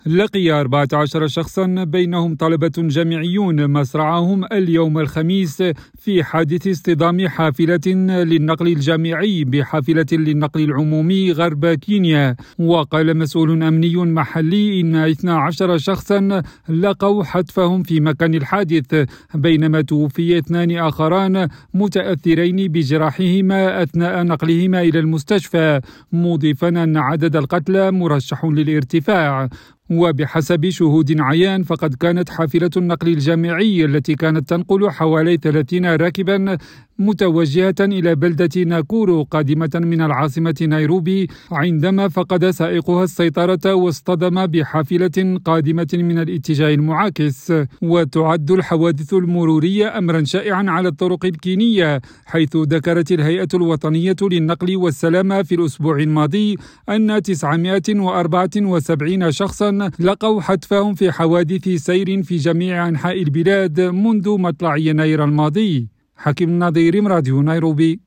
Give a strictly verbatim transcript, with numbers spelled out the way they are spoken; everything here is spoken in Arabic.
لقي أربعة عشر شخصا بينهم طلبة جامعيون مصرعهم اليوم الخميس في حادث اصطدام حافلة للنقل الجامعي بحافلة للنقل العمومي غرب كينيا. وقال مسؤول أمني محلي إن اثنا عشر شخصا لقوا حتفهم في مكان الحادث، بينما توفي اثنان آخران متأثرين بجراحهما أثناء نقلهما إلى المستشفى، مضيفا أن عدد القتلى مرشح للارتفاع. وبحسب شهود عيان فقد كانت حافلة النقل الجامعي التي كانت تنقل حوالي ثلاثين راكبا متوجهة إلى بلدة ناكورو قادمة من العاصمة نيروبي، عندما فقد سائقها السيطرة واصطدم بحافلة قادمة من الاتجاه المعاكس. وتعد الحوادث المرورية أمرا شائعا على الطرق الكينية، حيث ذكرت الهيئة الوطنية للنقل والسلامة في الأسبوع الماضي أن تسعمائة وأربعة وسبعين شخصا لقوا حتفهم في حوادث سير في جميع أنحاء البلاد منذ مطلع يناير الماضي. حكيم النظير، راديو نيروبي.